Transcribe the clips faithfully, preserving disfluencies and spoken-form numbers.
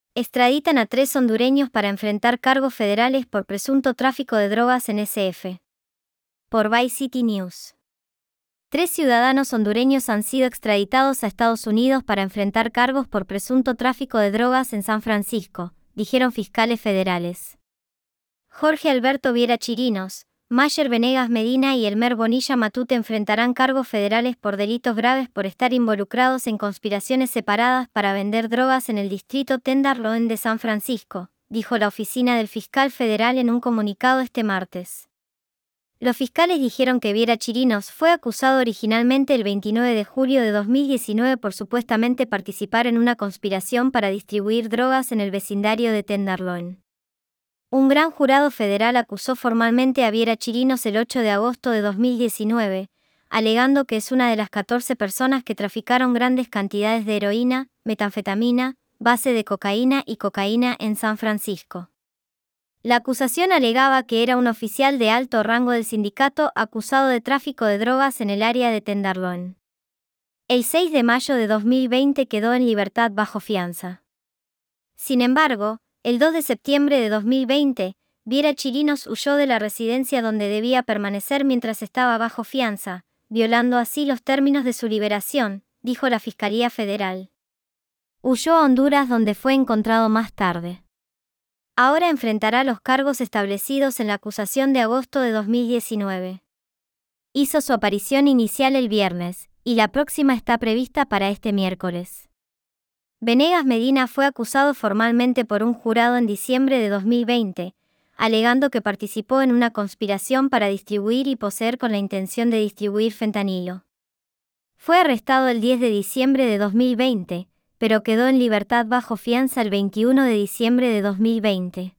Extraditan a tres hondureños para enfrentar cargos federales por presunto tráfico de drogas en S F. Por Vice City News. Tres ciudadanos hondureños han sido extraditados a Estados Unidos para enfrentar cargos por presunto tráfico de drogas en San Francisco, dijeron fiscales federales. Jorge Alberto Viera Chirinos, Mayer Venegas Medina y Elmer Bonilla Matute enfrentarán cargos federales por delitos graves por estar involucrados en conspiraciones separadas para vender drogas en el distrito Tenderloin de San Francisco, dijo la oficina del fiscal federal en un comunicado este martes. Los fiscales dijeron que Viera Chirinos fue acusado originalmente el veintinueve de julio de dos mil diecinueve por supuestamente participar en una conspiración para distribuir drogas en el vecindario de Tenderloin. Un gran jurado federal acusó formalmente a Viera Chirinos el ocho de agosto de dos mil diecinueve, alegando que es una de las catorce personas que traficaron grandes cantidades de heroína, metanfetamina, base de cocaína y cocaína en San Francisco. La acusación alegaba que era un oficial de alto rango del sindicato acusado de tráfico de drogas en el área de Tenderloin. El seis de mayo de dos mil veinte quedó en libertad bajo fianza. Sin embargo, el dos de septiembre de dos mil veinte, Viera Chirinos huyó de la residencia donde debía permanecer mientras estaba bajo fianza, violando así los términos de su liberación, dijo la Fiscalía Federal. Huyó a Honduras donde fue encontrado más tarde. Ahora enfrentará los cargos establecidos en la acusación de agosto de dos mil diecinueve. Hizo su aparición inicial el viernes, y la próxima está prevista para este miércoles. Venegas Medina fue acusado formalmente por un jurado en diciembre de dos mil veinte, alegando que participó en una conspiración para distribuir y poseer con la intención de distribuir fentanilo. Fue arrestado el diez de diciembre de dos mil veinte, pero quedó en libertad bajo fianza el veintiuno de diciembre de dos mil veinte.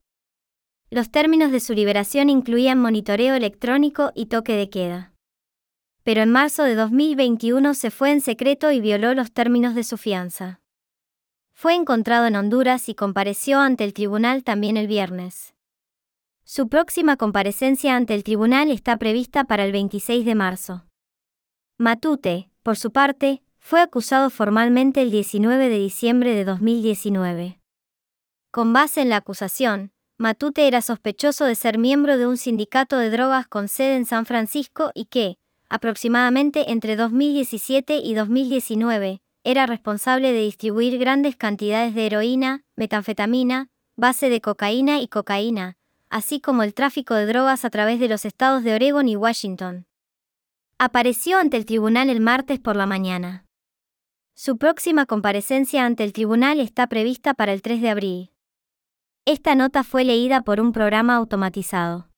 Los términos de su liberación incluían monitoreo electrónico y toque de queda. Pero en marzo de dos mil veintiuno se fue en secreto y violó los términos de su fianza. Fue encontrado en Honduras y compareció ante el tribunal también el viernes. Su próxima comparecencia ante el tribunal está prevista para el veintiséis de marzo. Matute, por su parte, fue acusado formalmente el diecinueve de diciembre de dos mil diecinueve. Con base en la acusación, Matute era sospechoso de ser miembro de un sindicato de drogas con sede en San Francisco y que, aproximadamente entre dos mil diecisiete y dos mil diecinueve, era responsable de distribuir grandes cantidades de heroína, metanfetamina, base de cocaína y cocaína, así como el tráfico de drogas a través de los estados de Oregón y Washington. Apareció ante el tribunal el martes por la mañana. Su próxima comparecencia ante el tribunal está prevista para el tres de abril. Esta nota fue leída por un programa automatizado.